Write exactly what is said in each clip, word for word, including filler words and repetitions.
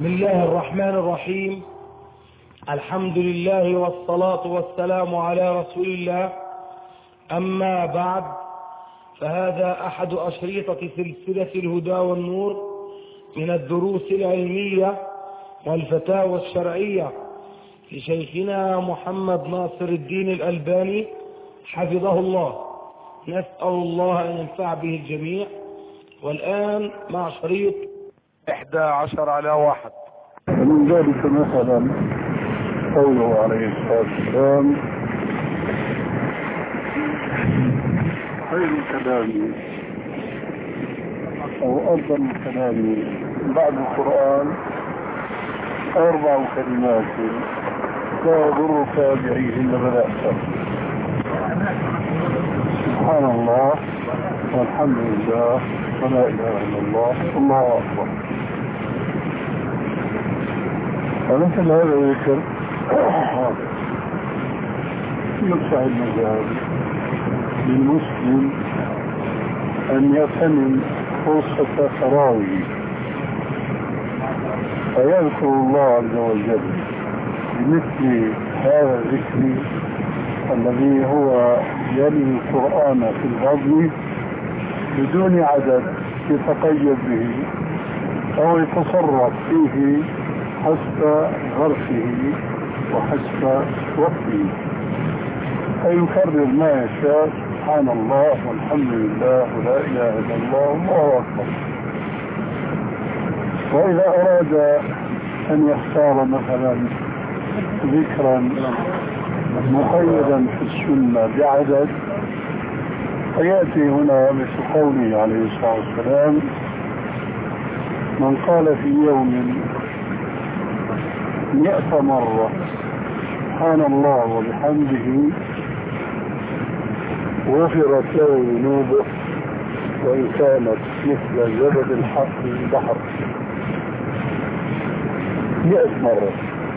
بسم الله الرحمن الرحيم. الحمد لله والصلاة والسلام على رسول الله. أما بعد، فهذا أحد أشريطة سلسلة الهدى والنور من الدروس العلمية والفتاوى الشرعية لشيخنا محمد ناصر الدين الألباني حفظه الله. نسأل الله أن ينفع به الجميع. والآن مع شريط إحدى عشر على واحد. ومن ذلك مثلا قوله عليه الصلاة والسلام: خير كلامي أو أفضل كلامي بعد القرآن أربع كلمات لا يضرك بعيهن بدأت. سبحان الله والحمد لله ولا إله إلا الله والله أكبر. ومثل هذا الذكر يفتح المجال للمسلم أن يغتنم فرصة فراغه فيذكر الله عز وجل بمثل هذا الذكر الذي هو يلي القرآن في البطن بدون عدد يتقيد به أو يتصرف فيه حسب ظرفه وحسب وقته، فيكرر ما يشاء: سبحان الله والحمد لله ولا إله إلا الله والله أكبر. وإذا أراد أن يختار مثلا ذكرا مقيدا في السنة بعدد، فيأتي هنا مثل قوله عليه الصلاة والسلام: من قال في يوم مئة مرة سبحان الله وبحمده غفرت له ذنوبه وإن كانت مثل زبد البحر. مئة مرة.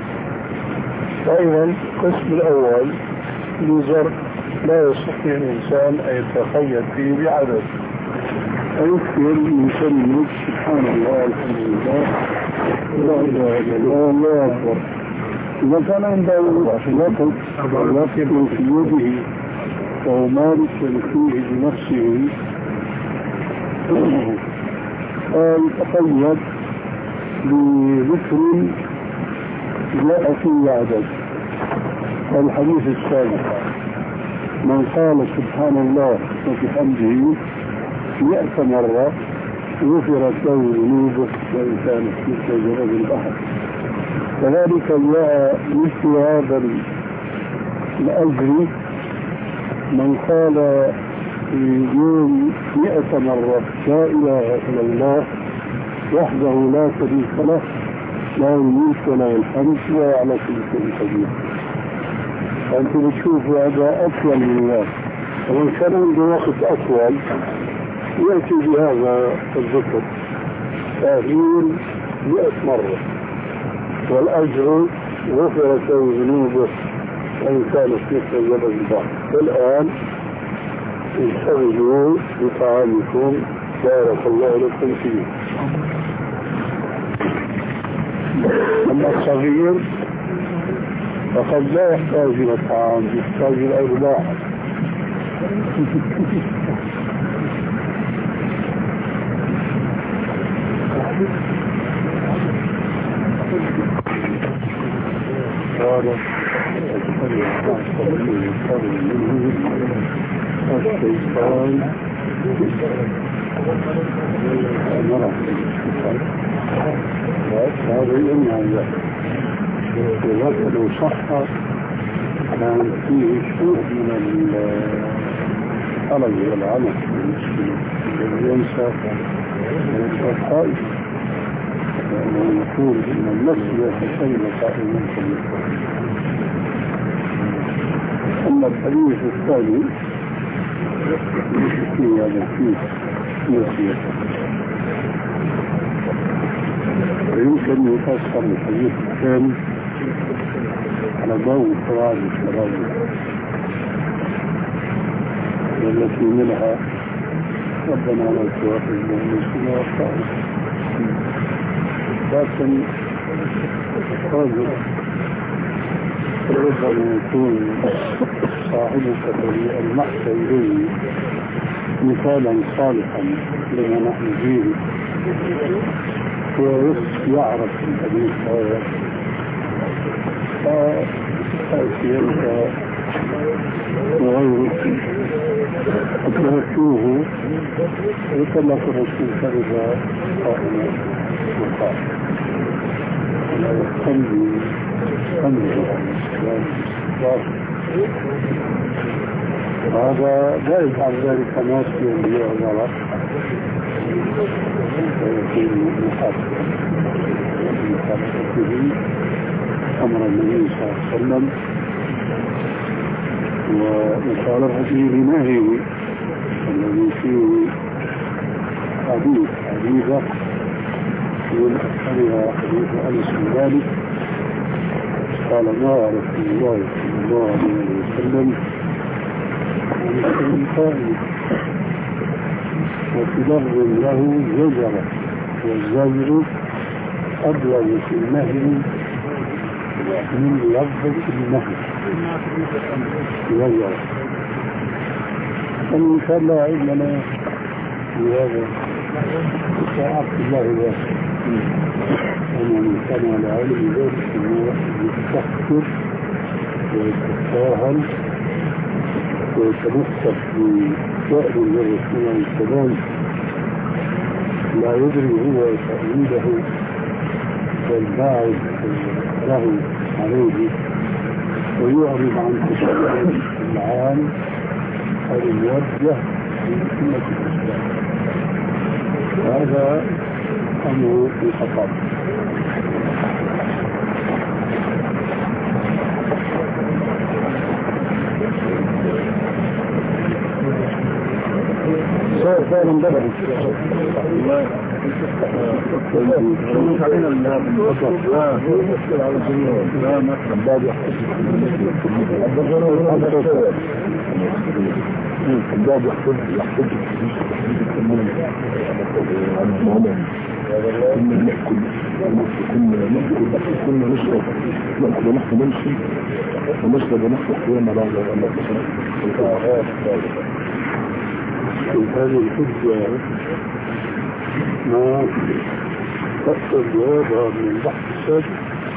أيضا القسم الأول لزر لا يستطيع الإنسان أن يتقيد فيه بعدد، فيكثر من كلمة سبحان الله الحمد لله لا إله إلا الله الله أكبر. إذا كان عنده وقت وقت في يده أو مالك فيه بنفسه يتقيد بذكر جاء فيه عدد. الحديث الثالث: من قال سبحان الله وبحمده مئة مرة غفرت له ذنوبه وإن كانت مثل زبد البحر. كذلك جاء مثل هذا الأجر: من قال في يوم مئة مرة لا إله إلا الله وحده لا شريك له له الملك وله الحمد وهو على كل شيء قدير. أنت بتشوفوا هذا أطول من الله، ومن كان عنده وقت أطول يأتي بهذا الذكر تأخير مئة مرة، والأجر غفرت له ذنوبه وإن كانت مثل زبد البحر. والآن انشغلوا بطعامكم بارك الله لكم فيه. أما الصغير فقد لا يحتاج إلى الطعام، يحتاج إلى الأرباح. قال الشيطان هذا يمنع ذلك، ولكن لو صح كان فيه شيء من الحرج والعنف الذي ينسى الخائف، لأنه يقول إن النفس يتسيب قائما كله. أما الحديث الثاني فيه هذا فيه نسية، ويمكن يفسر الحديث الثاني على ضوء فوائد الشراب التي منها ربنا لا تؤاخذنا إن نسينا وأخطأنا. لكن رجل ربما يكون صاحبك المحسن إليه مثالا صالحا لما نحن فيه، ويعرف الحديث هذا، فأتي أنت وغيرك أتركوه ويطلق الرسول فرد قائما وقال خلي خلي هذا لا يفعل ذلك ناس ينبيع الغلط ويكون محاسبا بمحاسبته أمر النبي صلى الله عليه وسلم ومخالفته لنهيه الذي فيه حديث حديثة من أكثرها حديث أنس بن مالك قال ما رسول الله صلى الله عليه وسلم عن الشيطان وفي لفظ له زجر، والزجر أبلغ في النهي من لفظ النهي زجر. إن شاء الله علمنا بهذا عبد الله الواسع ومن كان على علم ذلك أنه يستخدر ويتساهل ويتمسك بشأن الرسول عليه السلام لا يدري هو تأويله والباعد له عليه، ويعرض عن تشريع العام الموجه من أمة الإسلام. هذا أمر في خطر. سؤال ثاني بدأ مش علينا الباب يحفظ يحفظ كنا نأكل كنا نأكل كنا نشرب نأكل ونحن نمشي ونشرب ونحن قيام على هذه الحجة ما تأخذ جوابها من البحث السابق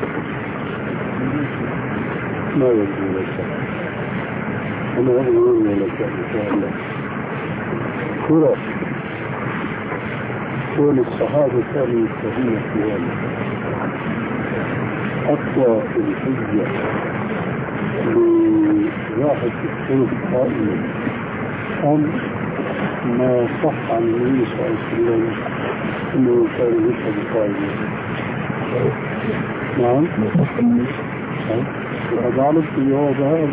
ما يجب لك. أنا أقول لك إن شاء الله كرة كون الصحابة كانوا يستهين في هذا أقوى الحجة لواحد الشروط قائمة أم ما صح عن النبي صلى الله عليه وسلم أنه كان يشهد قائما. نعم وهذا علم في جواب هذا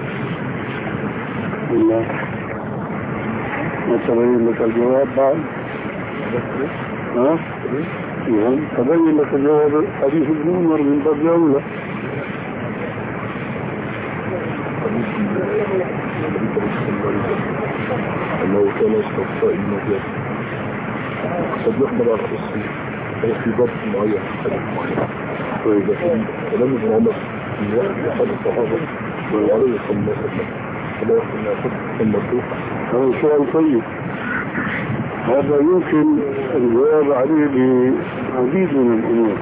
والله ما تبين لك الجواب بعد ها؟ نعم تبين لك الجواب حديث ابن عمر من باب أولى. أنه كان يستطيع المجال قد يحمل على الرسول أو في ضبط معين حدث معين، وإذا كان كلام ابن عمر من واحد أحد الصحابة وعليه صلى الله عليه وسلم فلا يحمل أن يأخذ المرتوح. هذا سؤال طيب، هذا يمكن الجواب عليه بعديد من الأمور،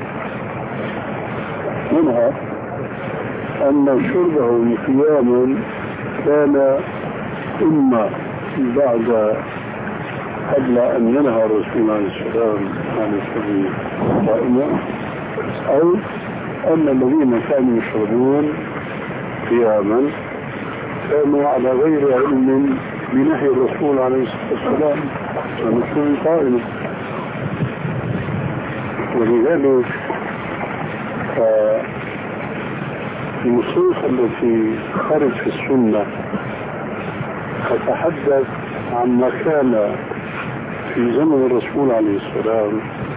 منها أن شربه قياما كان إما بعد قبل أن ينهى الرسول عليه السلام عن الشرب قائما، أو أن الذين كانوا يشربون قياما كانوا على غير علم بنهي الرسول عليه الصلاة والسلام عن الشرب قائما. ولذلك النصوص التي خرج في السنة تتحدث عن ما كان في زمن الرسول عليه السلام.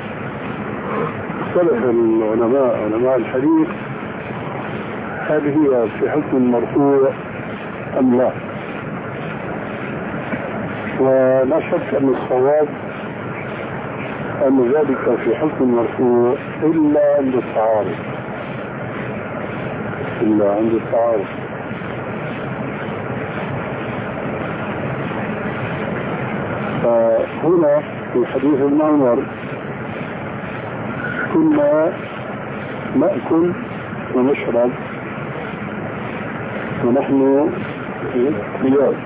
اختلف العلماء علماء الحديث هل هي في حكم مرفوع أم لا، ولا شك أن الصواب أن ذلك في حكم المرفوع إلا عند التعارض، إلا عند التعارض. فهنا في حديث ابن عمر كنا نأكل ونشرب ونحن قياد.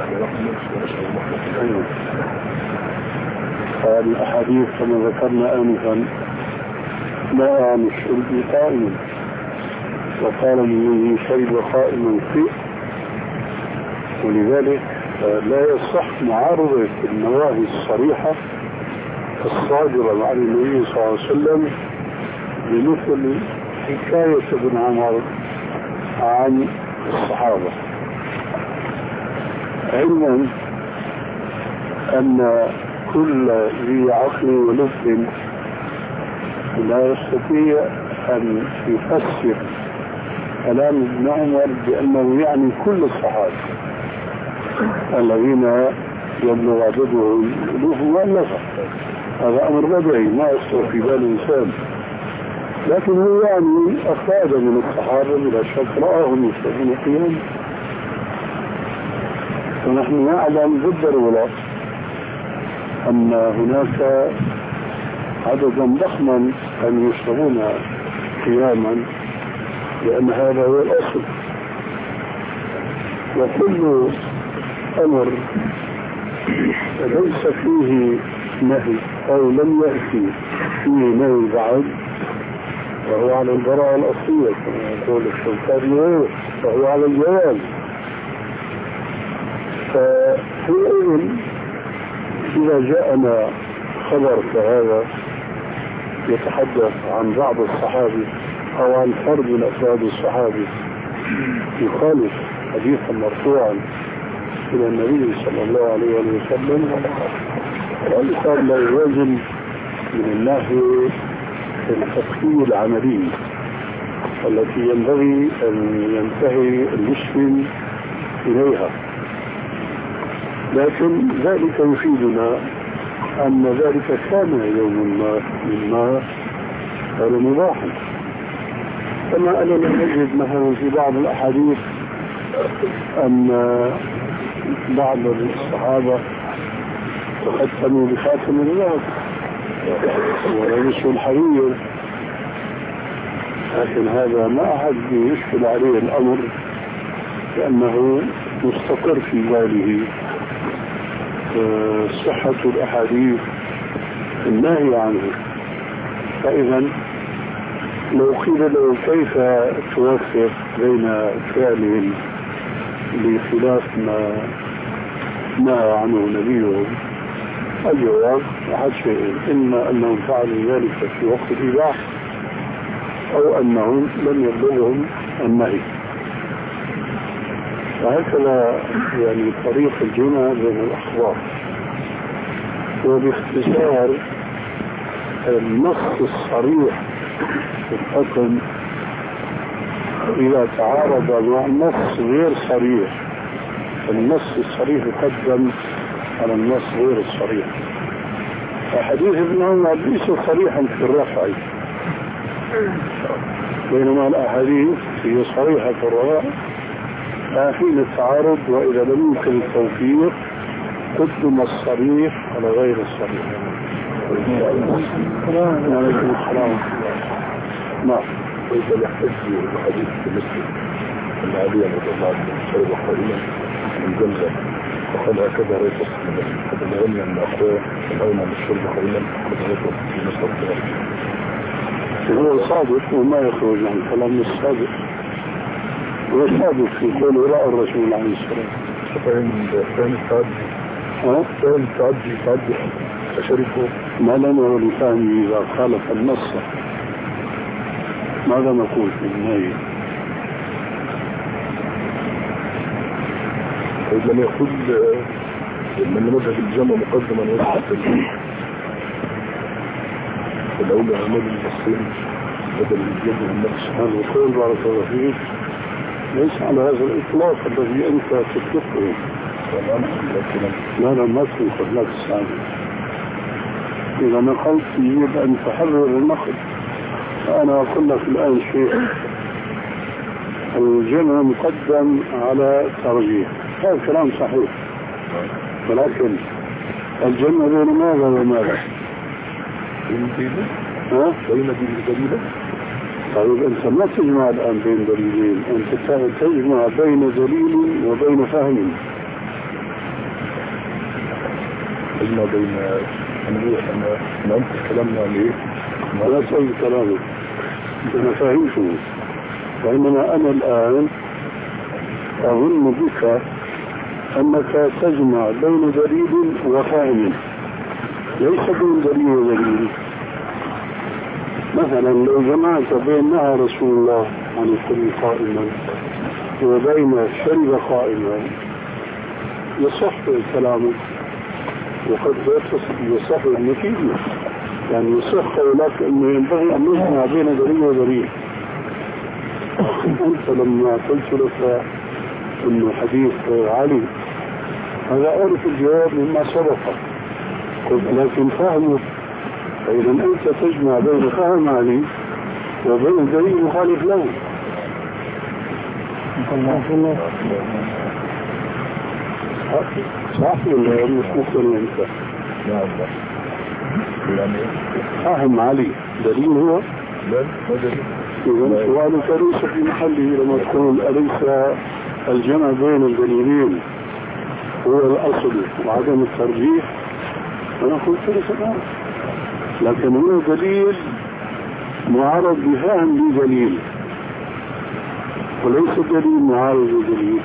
الأحاديث كما ذكرنا آنفا لا عن الشرب قائم، وقال من شرب قائم فيه، ولذلك لا يصح معارضة النواهي الصريحة الصادرة عن النبي صلى الله عليه وسلم بمثل حكاية ابن عمر عن الصحابة، علما أن كل ذي عقل ولب لا يستطيع أن يفسر كلام ابن عمر بأنه يعني كل الصحابة الذين يبلغ عددهم ألوف مؤلفة. هذا أمر بدعي ما يخطر في بال الإنسان، لكن هو يعني أفراد من الصحابة بلا شك رآهم يشربون قيام، ونحن نعلم بالضرورة أن هناك عددا ضخما أن يشربون قياما، لأن هذا هو الأصل. وكل أمر ليس فيه نهي أو لم يأتي فيه نهي بعد وهو على البراءة الأصلية كما يقول الشوكاني، وهو على الجواز. فحينئذ إذا جاءنا خبر كهذا يتحدث عن بعض الصحابي أو عن فرد من أفراد الصحابي يخالف حديثا مرفوعا إلى النبي صلى الله عليه وسلم، والإنسان لا يوازن من الناحية الفقهية العملية التي ينبغي أن ينتهي المسلم إليها. لكن ذلك يفيدنا أن ذلك كان يوم ما مما كان مباحا، كما أننا نجد مثلا في بعض الأحاديث أن بعض الصحابة تختموا بخاتم الذهب ولبسوا الحرير، لكن هذا ما أحد يشكل عليه الأمر لأنه مستقر في باله صحة الأحاديث النهي عنه. فإذا لو قيل له كيف توفق بين فعلهم بخلاف ما نهى عنه نبيهم، الجواب أحد شيئين: إما أنهم فعلوا ذلك في وقت الإباحة أو أنهم لم يبلغهم النهي. وهكذا يعني طريق الجمع بين الأخبار. وباختصار النص الصريح في الحكم إذا تعارض مع النص غير صريح، النص الصريح يقدم على النص غير الصريح. فحديث ابن عمر ليس صريحا في الرفع، بينما الأحاديث هي صريحة في الرفع. حين التعارض وإذا لم يمكن التوفيق قدم الصريح على غير الصريح. عليكم السلام. نعم. كيف يحتج بحديث مسلم أن علي رضي الله عنه شرب قليلا من زمزم وقال هكذا رأيت حتى العلم أن أخوه الأول من الشرب قليلا قد رأيت في مصر الثلاث. هو صادق وما يخرج عن كلام الصادق، هو صادق في قول رأى الرسول عليه السلام. فإن كان التعدي كان التعدي تعدي فشربه ما لنا ولفهمه إذا خالف النص ماذا نقول في النهاية؟ إذا لم يقول من مذهب الجمع مقدما وجه الأولى عمال المصرين بدل الجمع النفس. هذا القول بارك الله فيك ليس على هذا الإطلاق الذي أنت تطلقه. ماذا ما تنقل نفس هذا؟ إذا نقلت يجب أن تحرر النقل. أنا أقول لك الآن شيء، الجمع مقدم على الترجيح، هذا كلام صحيح، ولكن الجمع بين ماذا وماذا؟ ها؟ بين دليل. طيب أنت ما تجمع الآن بين دليلين، أنت تجمع بين دليل وبين فهم. تجمع بين أنا أنا أنا أنت كلامنا ليه؟ لا تقول كلامك، أنا فاهمته، وإنما أنا الآن أظن بك أنك تجمع بين دليل وفهم، ليس بين دليل ودليل. مثلا لو جمعت بين نهى رسول الله عن الشرب قائما وبين الشرب قائما يصح كلامك، وقد يصح النتيجة، يعني يصح لك أنه ينبغي أن نجمع بين دليل ودليل. أنت لما قلت لك أنه حديث علي هذا أعرف الجواب مما سبق، قلت لكن فهمك، فإذا أنت تجمع بين فهم علي وبين دليل مخالف له. صح ولا مش مقتنع أنت؟ نعم. يعني فهم علي دليل هو؟ لا ما دليل. إذا سؤالك ليس في محله لما تقول أليس الجمع بين الدليلين هو الأصل وعدم الترجيح؟ أنا قلت لك نعم، لكن هو دليل معارض بفهم بدليل، وليس دليل معارض بدليل.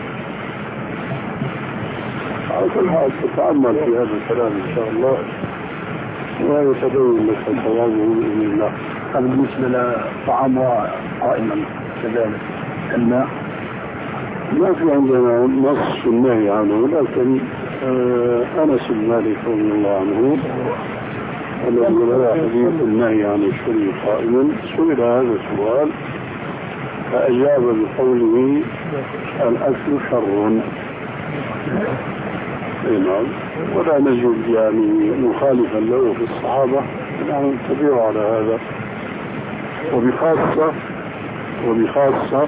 على كل حال تتأمل في هذا الكلام إن شاء الله ويتبين لك الصواب بإذن الله. بالنسبة لطعام قائما كذلك الماء ما في عندنا نص في النهي عنه، لكن آه أنس بن مالك رضي الله عنه الذي روى حديث النهي عن الشرب قائما سئل هذا السؤال فأجاب بقوله الأكل شر. نعم، ولا نجد يعني مخالفا له في الصحابة، نحن نتبع على هذا. وبخاصة وبخاصة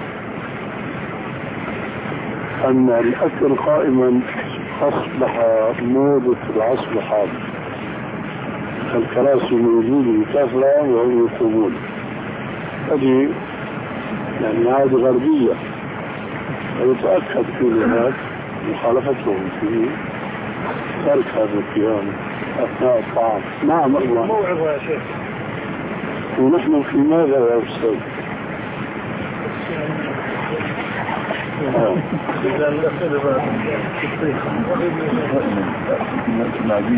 أن الأكل قائما أصبح موضة العصر الحاضر، الكراسي موجودة بكثرة وهم يقومون، هذه يعني عادة غربية، ويتأكد في ذلك مخالفتهم في ترك هذا القيام أثناء الطعام. نعم الله موعظة يا شيخ. ونحن في ماذا يا أستاذ؟ إذا الأخذ العزيز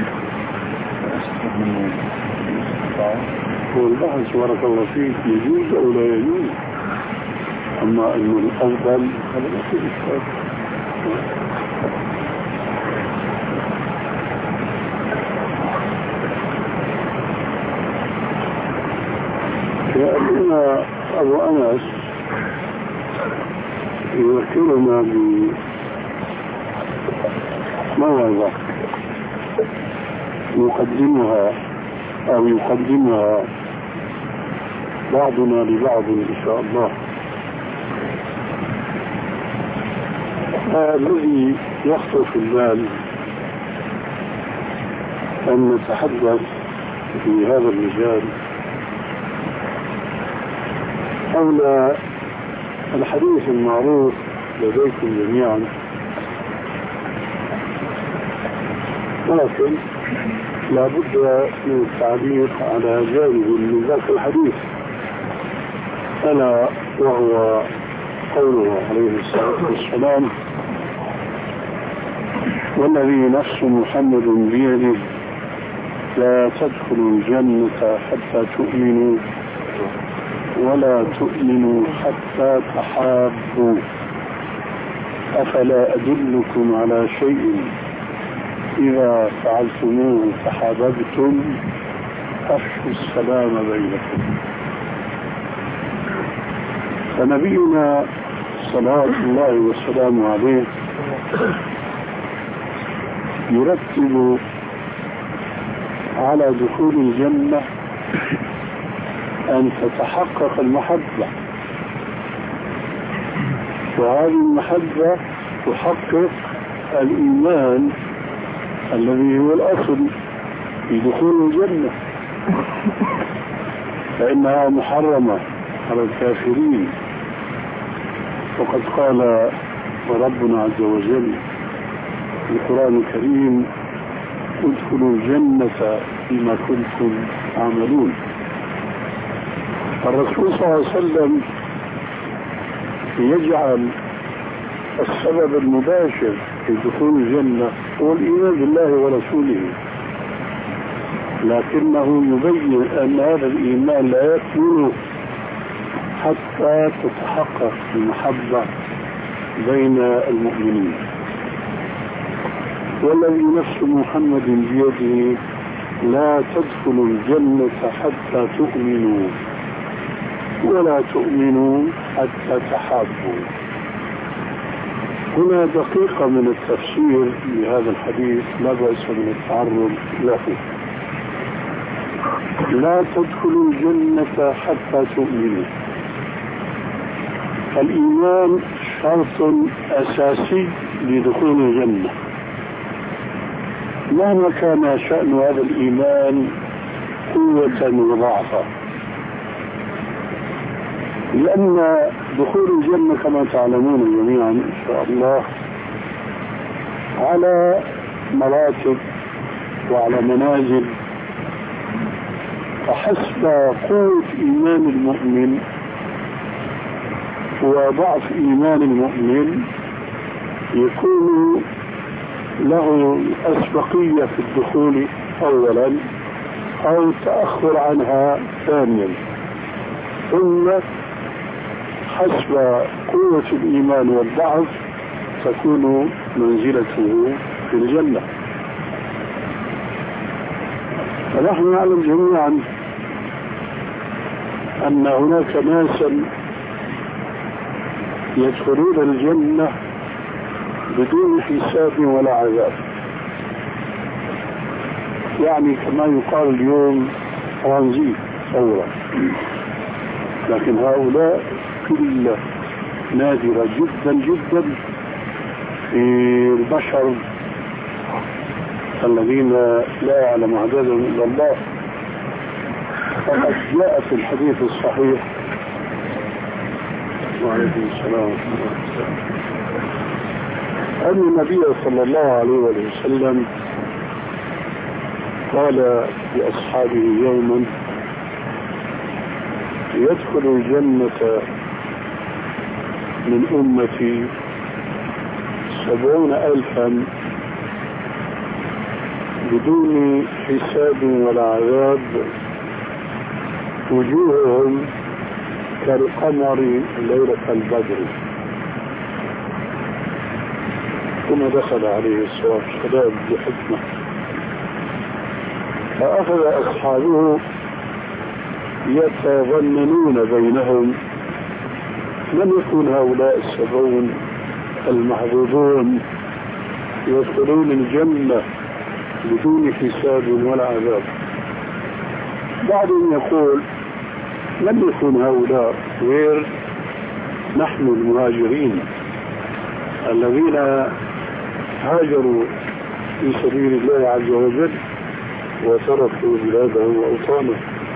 والبحث بارك الله فيك يجوز أو لا يجوز، أما أنه الأفضل هذا ما في إشكال. يأتينا أبو أنس يذكرنا بموعظة يقدمها أو يقدمها بعضنا لبعض إن شاء الله. الذي يخطر في البال أن نتحدث في هذا المجال حول الحديث المعروف لديكم جميعا، ولكن لا بد من التعليق على جانب من ذاك الحديث، ألا وهو قوله عليه الصلاة والسلام: والذي نفس محمد بيده لا تدخلوا الجنة حتى تؤمنوا ولا تؤمنوا حتى تحابوا، أفلا أدلكم على شيء إذا فعلتموه تحاببتم؟ أفشوا السلام بينكم. فنبينا صلوات الله والسلام عليه يرتب على دخول الجنة أن تتحقق المحبة، وهذه المحبة تحقق الإيمان الذي هو الأصل في دخول الجنة، فإنها محرمة على الكافرين. وقد قال ربنا عز وجل في القرآن الكريم: ادخلوا الجنة بما كنتم تعملون. الرسول صلى الله عليه وسلم يجعل السبب المباشر في دخول الجنة هو الإيمان بالله ورسوله، لكنه يبين أن هذا الإيمان لا يكمل حتى تتحقق المحبة بين المؤمنين. والذي نفس محمد بيده لا تدخلوا الجنة حتى تؤمنوا ولا تؤمنوا حتى تحابوا. هنا دقيقة من التفسير لهذا الحديث لا بأس من التعرض له. لا تدخلوا الجنة حتى تؤمنوا. الإيمان شرط أساسي لدخول الجنة، مهما كان شأن هذا الإيمان قوة وضعفا، لأن دخول الجنة كما تعلمون جميعا إن شاء الله على مراتب وعلى منازل، فحسب قوة إيمان المؤمن وضعف إيمان المؤمن يكون له أسبقية في الدخول أولا أو تأخر عنها ثانيا، ثم حسب قوة الإيمان والضعف تكون منزلته في الجنة. فنحن نعلم جميعا أن هناك ناسا يدخلون الجنة بدون حساب ولا عذاب، يعني كما يقال اليوم ترانزيت ثورة، لكن هؤلاء كل نادرة جدا جدا في البشر الذين لا يعلم عددهم إلا الله. فقد جاء في الحديث الصحيح وعليكم السلام أن النبي صلى الله عليه وسلم قال لأصحابه يوما: يدخل الجنة من أمتي سبعون ألفا بدون حساب ولا عذاب، وجوههم كالقمر ليلة البدر. ثم دخل عليه الصلاة والسلام بحكمة، فأخذ أصحابه يتظننون بينهم من يكون هؤلاء السبعون المحظوظون يدخلون الجنة بدون حساب ولا عذاب. بعضهم يقول لم يكن هؤلاء غير نحن المهاجرين الذين هاجروا في سبيل الله عز وجل وتركوا بلاده وأوطانه.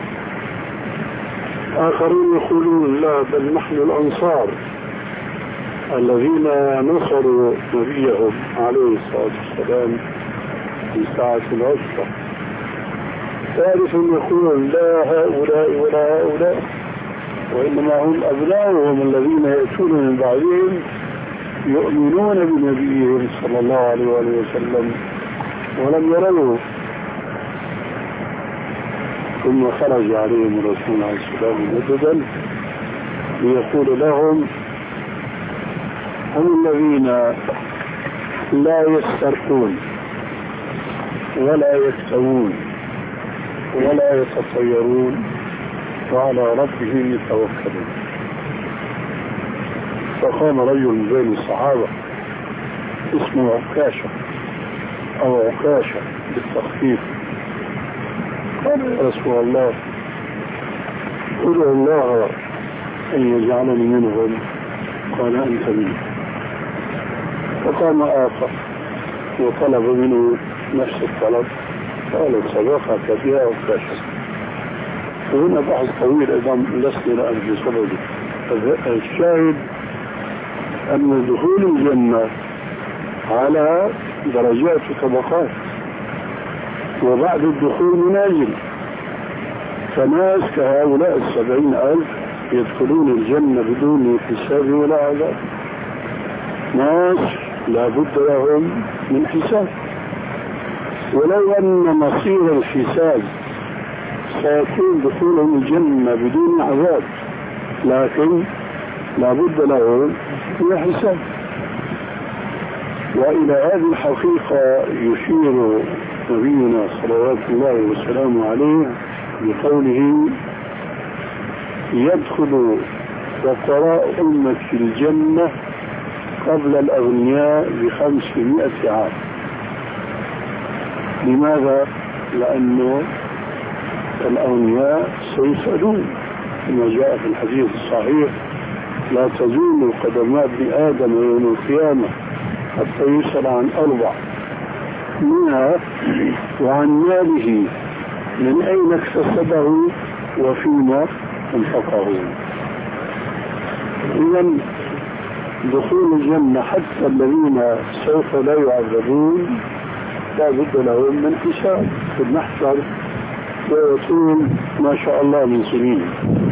آخرون يقولون لا، بل نحن الأنصار الذين نصروا نبيهم عليه الصلاة والسلام في ساعة العسرة. ثالث يقول لا، هؤلاء ولا هؤلاء، وإنما هم أبناؤهم الذين يأتون من بعدهم يؤمنون بنبيهم صلى الله عليه وسلم ولم يروه. ثم خرج عليهم الرسول عليه السلام مجددا ليقول لهم: هم الذين لا يسترقون ولا يكتوون ولا يتطيرون وعلى ربهم يتوكلون. فقام رجل من بين الصحابة اسمه عكاشة أو عكاشة بالتخفيف، قال يا رسول الله ادعو الله أن يجعلني منهم. قال أنت منه. فقام آخر وطلب منه نفس الطلب. قال صدقك بها وكاشف. وهنا بحث طويل أيضا لسنا الآن في صدده. الشاهد أن دخول الجنة على درجات وطبقات، وبعد الدخول منازل. فناس كهؤلاء السبعين ألف يدخلون الجنة بدون حساب ولا عذاب. ناس لا بد لهم من حساب، ولو أن مصير الحساب سيكون دخولهم الجنة بدون عذاب، لكن لا بد لهم من حساب. وإلى هذه الحقيقة يشير نبينا صلوات الله وسلامه عليه بقوله يدخل فقراء أمة في الجنة قبل الأغنياء بخمسمائة عام. لماذا؟ لأنه الأغنياء سيسألون كما جاء في الحديث الصحيح لا تزول قدم ابن آدم يوم القيامة حتى يسأل عن أربع، منها وعن ماله من أين اكتسبه وفيما انفقه. إذن دخول الجنة حتى الذين سوف لا يعذبون لا بد لهم من حساب في المحشر ويطول ما شاء الله من سنين.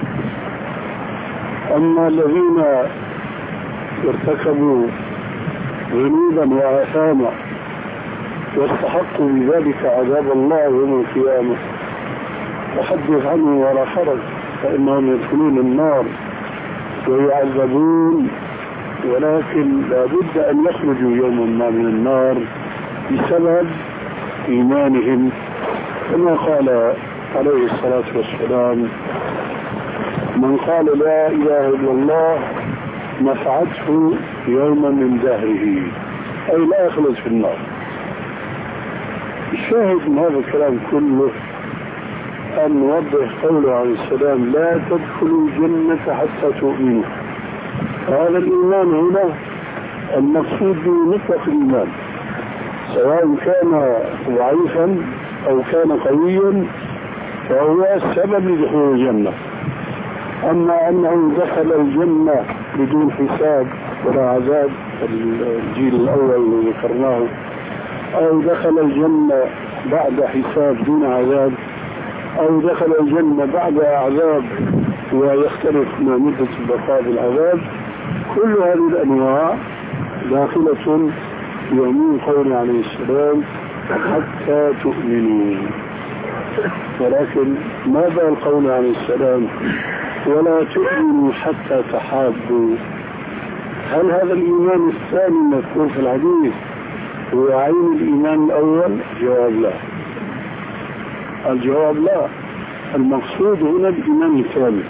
أما الذين ارتكبوا ذنوبا وآثاما واستحقوا بذلك عذاب الله يوم القيامة فحدث عنه ولا حرج، فإنهم يدخلون النار ويعذبون، ولكن لا بد أن يخرجوا يوما ما من النار بسبب إيمانهم، كما قال عليه الصلاة والسلام من قال لا إله إلا الله نفعته يوما من دهره، أي لا يخلص في النار. الشاهد من هذا الكلام كله أن نوضح قوله عليه السلام لا تدخلوا الجنة حتى تؤمنوا. هذا الإيمان هنا المقصود بمطلق الإيمان، سواء كان ضعيفا أو كان قويا فهو السبب لدخول الجنة. أما أنه دخل الجنة بدون حساب ولا عذاب الجيل الأول اللي ذكرناه، أو دخل الجنة بعد حساب دون عذاب، أو دخل الجنة بعد عذاب ويختلف ما مدة البقاء بالعذاب، كل هذه الأنواع داخلة في عموم قوله عليه السلام حتى تؤمنوا. ولكن ماذا القول عليه السلام ولا تؤمنوا حتى تحابوا؟ هل هذا الإيمان الثاني المذكور في الحديث هو عين الإيمان الأول؟ جواب لا. الجواب لا. المقصود هنا الإيمان الثاني،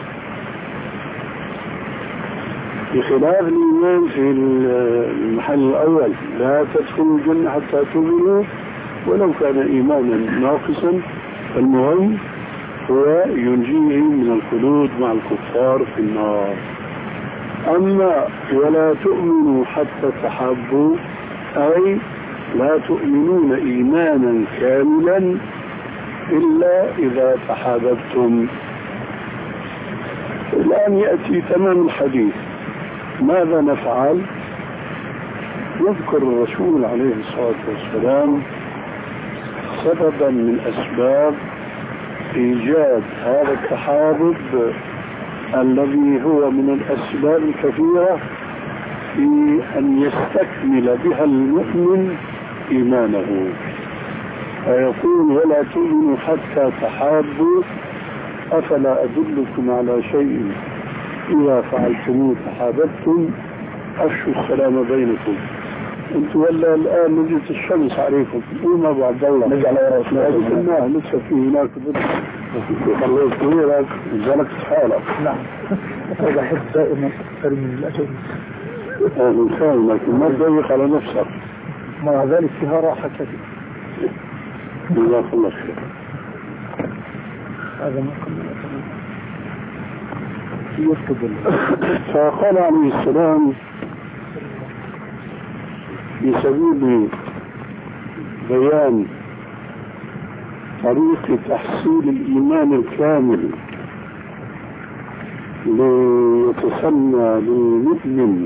بخلاف الإيمان في المحل الأول لا تدخلوا الجنة حتى تؤمنوا ولو كان إيمانا ناقصا، المهم هو ينجيهم من الخلود مع الكفار في النار. أما ولا تؤمنوا حتى تحابوا أي لا تؤمنون إيمانا كاملا إلا إذا تحاببتم. الآن يأتي تمام الحديث، ماذا نفعل؟ يذكر الرسول عليه الصلاة والسلام سببا من أسباب إيجاد هذا التحابب الذي هو من الأسباب الكثيرة في أن يستكمل بها المؤمن إيمانه. فيقول ولا تؤمنوا حتى تحابوا أفلا أدلكم على شيء إذا فعلتموه تحاببتم أفشوا السلام بينكم. انتم ولا الآن نزلت الشمس عليكم قوموا أبو عبد الله نجعل على رسولنا لسه في هناك خليت كبيرك جالك حالك. نعم أنا بحب دائما أكثر من الأجل الإنسان، لكن ما تضيق على نفسك، مع ذلك فيها راحة كثيرة. جزاك الله خير. هذا ما فقال عليه السلام بسبيل بيان طريقة تحصيل الإيمان الكامل ليتسمى للمؤمن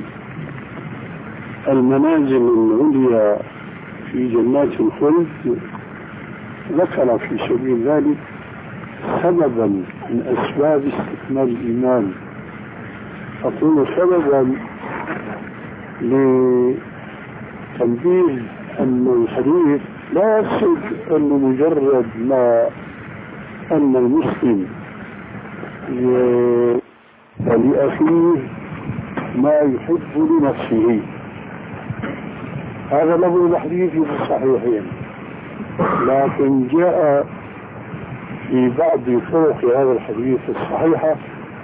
المنازل العليا في جنات الخلد، ذكر في سبيل ذلك سببا من أسباب استكمال الإيمان. أقول سببا لتنبيه أن الحديث لا يقصد أنه مجرد ما أن المسلم لأخيه ما يحب لنفسه، هذا لفظ الحديث في الصحيحين، لكن جاء في بعض طرق هذا الحديث الصحيحة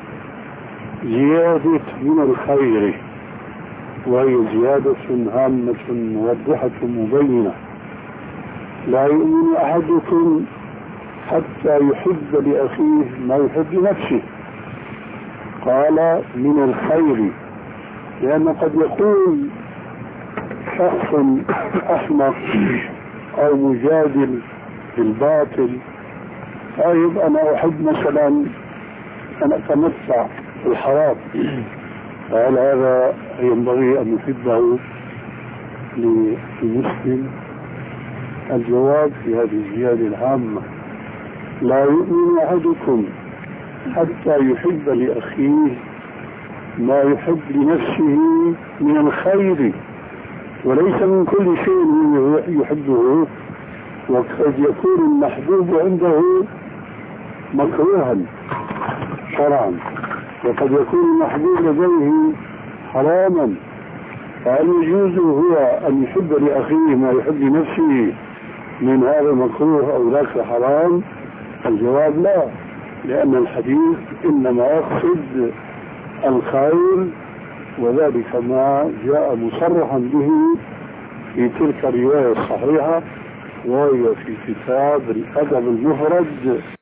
زيادة من الخير، وهي زيادة هامة موضحة مبينة: لا يؤمن أحدكم حتى يحب لأخيه ما يحب لنفسه. قال من الخير، لأن قد يكون شخص أحمق أو مجادل بالباطل، طيب أنا أحب مثلا أن أتمتع بالحرام، فهل هذا ينبغي أن يحبه للمسلم؟ الجواب في هذه الزيادة العامة: لا يؤمن أحدكم حتى يحب لأخيه ما يحب لنفسه من الخير، وليس من كل شيء يحبه، وقد يكون المحبوب عنده مكروها شرعا، وقد يكون المحبوب لديه حراما، فهل يجوز هو أن يحب لأخيه ما يحب لنفسه من هذا المكروه أو ذاك حرام؟ الجواب لا، لأن الحديث إنما يقصد الخير، وذلك ما جاء مصرحا به في تلك الرواية الصحيحة، وهي في كتاب الأدب المفرد